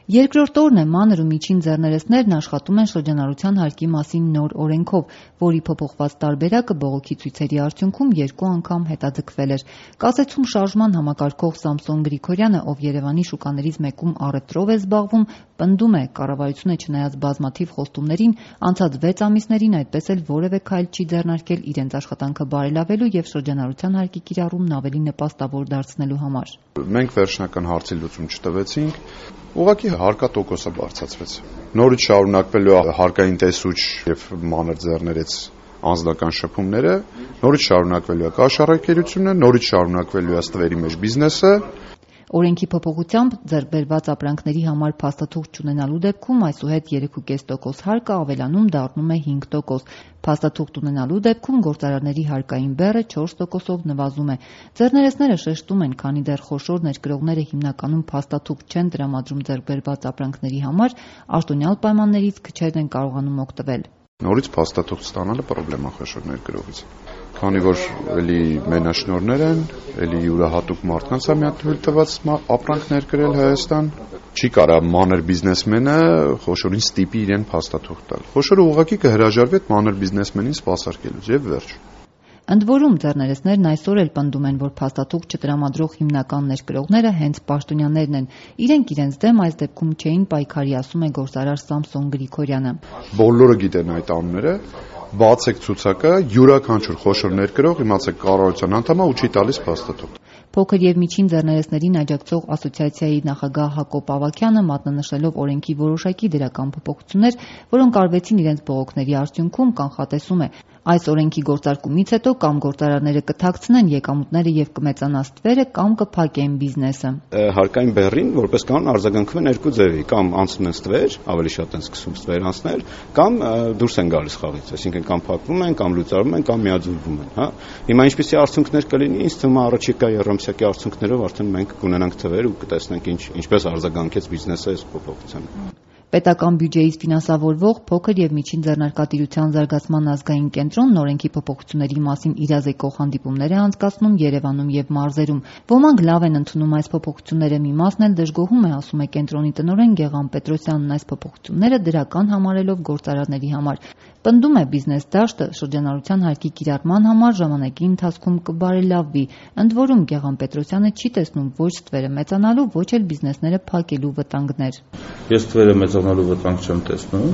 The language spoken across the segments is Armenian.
Երկրորդ օրն է մանր ու միջին ձեռներեցներն աշխատում են շրջանառության հարկի մասին նոր օրենքով, որի փոփոխված տարբերակը բողոքի ցույցերի արդյունքում 2 անգամ հետաձգվել էր։ Կասեցում շարժման համակարգող Սամսոն Գրիգորյանը, ով Երևանի շուկաներից մեկում առևտրով է զբաղվում, պնդում է, կառավարությունը չնայած բազմաթիվ խոստումներին, անցած 6 ամիսներին այդպես էլ որևէ քայլ չի ձեռնարկել իրենց աշխատանքը բարելավելու եւ շրջանառության հարկի կիրառումն ավելի նպաստավոր դարձնելու համար։ Մենք վերջնական հարցի լուծում չտվեցինք, ուղղակի հարկատոկոսը բարձրացվեց։ Նորից շարունակվելու է հարկային տեսուչ եւ մանր ձեռներեց անձնական շփումները, նորից շարունակվելու է կաշառակերությունը, նորից շարունակվելու է ստվերի մեջ բիզնեսը։ Օրենքի փոփոխությամբ ձեռք բերված ապրանքների համար փաստաթուղթ չունենալու դեպքում այսուհետ 3.5% հարկը ավելանում դառնում է 5%։ Փաստաթուղթ ունենալու դեպքում գործարարների հարկային բեռը 4%-ով նվազում է։ Ձեռներեցները շեշտում են, քանի դեռ խոշոր ներկրողները հիմնականում փաստաթուղթ չեն տրամադրում ձեռք բերված ապրանքների համար, արտոնյալ պայմաններից քչերն են կարողանում օգտվել։ Նորից փաստաթուղթ ստանալը պրոբլեմա խոշոր ներկրողից։ Քանի որ էլի մենաշնորհներ են, էլի յուրահատուկ մարդկանց է միատ թույլ տված ապրանք ներկրել Հայաստան, չի կարող մանր բիզնեսմենը խոշորին ստիպի իրեն փաստաթուղթ տալ։ Խոշորը ուղղակի կհրաժարվի այդ մանր բիզնեսմենին սպասարկելուց եւ վերջ։ Ընդ որում ձեռներեցներն այսօր էլ պնդում են, որ փաստաթուղթ չտրամադրող հիմնական ներկրողները հենց պաշտոնյաներն են։ Իրենք իրենց դեմ այս դեպքում չէին պայքարի, ասում է գործարար Սամսոն Գրիգորյանը։ Բոլորը գիտեն այդ անունները, բացեք ցուցակը, յուրաքանչյուր խոշոր ներկրող իմացեք կառավարության անդամ է ու չի տալիս փաստաթուղթ։ Փոքր եւ միջին ձեռներեցներին աջակցող ասոցիացիայի նախագահ Հակոբ Ավագյանը, մատնանշելով օրենքի որոշակի դրական փոփոխություններ, որոնք արվեցին իրենց բողոքների արդյունքում, կանխատեսում է, այս օրենքի գործարկումից հետո կամ գործարարները կթաքցնեն եկամուտները եւ կմեծանա ստվերը, կամ կփակեն բիզնեսը։ Հարկային բեռին որպես կանոն արձագանքում են երկու ձևի, կամ անցնում են ստվեր, ավելի շատ են սկսում ստվեր անցնել, կամ դուրս են գալիս խաղից, այսինքն կամ փակվում են, կամ լուծարվում են, կամ միաձուլվում են, հա։ Հիմա ինչպեսի արդյունքներ կլինի, ինձ թվում է առաջիկա երամսյակի արդյունքներով արդեն մենք կունենանք թվեր ու կտեսնենք ինչպես արձագանքեց բիզնեսը այս փոփոխությանը։ Պետական բյուջեից ֆինանսավորվող փոքր եւ միջին ձեռնարկատիրության զարգացման ազգային կենտրոնն օրենքի փոփոխությունների մասին իրազեկող հանդիպումներ է անցկացնում Երևանում եւ մարզերում։ Ոմանք լավ են ընդունում այս փոփոխությունները, մի մասն էլ դժգոհում է, ասում է կենտրոնի տնօրեն Գեղամ Պետրոսյանն, այս փոփոխությունները դրական համարելով գործարարների համար։ Պնդում է, բիզնես դաշտը շրջանառության հարկի կիրառման համար ժամանակի ընթացքում կբարելավվի։ Ընդ որում Գեղամ Պետրոսյանը չի տեսնում ոչ ստվերը մեծանալու, ոչ էլ բիզնեսները փակելու վտանգներ։ Ես ստվերը մեծանալու վտանգ չեմ տեսնում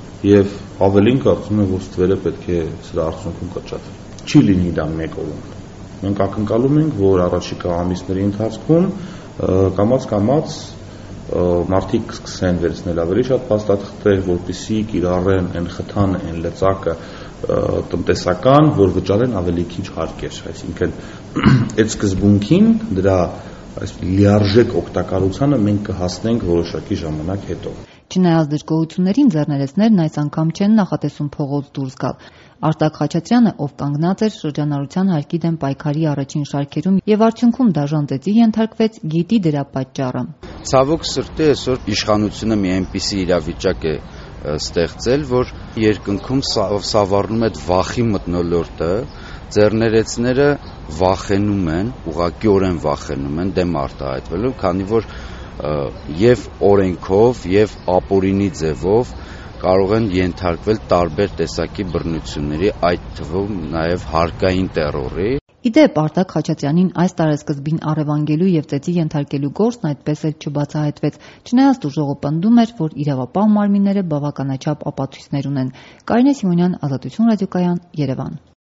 եւ ավելին կարծում եմ, որ ստվերը պետք է սրա արդյունքում կճատվի։ Չի լինի դա մեկ օրում։ Մենք ակնկալում ենք, որ առաջիկա ամիսների ընթացքում կամաց մարդիկ կսկսեն վերցնել ավելի շատ փաստաթղթեր, որպեսզի կիրառեն այն խթանը, այն լծակը տնտեսական, որ վճարեն ավելի քիչ հարկեր, այսինքն այդ սկզբունքին դրա այս լիարժեք օգտակարությանը մենք կհասնենք որոշակի ժամանակ հետո։ Չնայած դժգոհություններին ձեռներեցներն այս անգամ չեն նախատեսում փողոց դուրս գալ։ Արտակ Խաչատրյանը, ով կանգնած էր շրջանառության հարկի դեմ պայքարի առաջին շարքերում եւ արդյունքում դաժան ծեծի ենթարկվեց, գիտի դրա պատճառը։ Ցավոք սրտի այսօր իշխանությունը մի այնպիսի իրավիճակ է ստեղծել, որ երկնքում սավառնում է վախի մթնոլորտը, ձեռներեցները վախենում են, ուղղակիորեն վախենում են դեմ արտահայտվելու, քանի որ եւ օրենքով եւ ապօրինի ձևով կարող են ենթարկվել տարբեր տեսակի բռնությունների, այդ թվում նաեւ հարկային տերորի։ Իդեպ Արտակ Խաչատրյանին այս տարեսկզբին առևանգելու եւ ծեծի ենթարկելու գործն այդպես էլ չբացահայտվեց, չնայած դժողը պնդում էր, որ իրավապահ մարմինները բավականաչափ ապացույցներ ունեն։ Կարինե Սիմոնյան, Ազատություն ռադիոկայան, Երևան։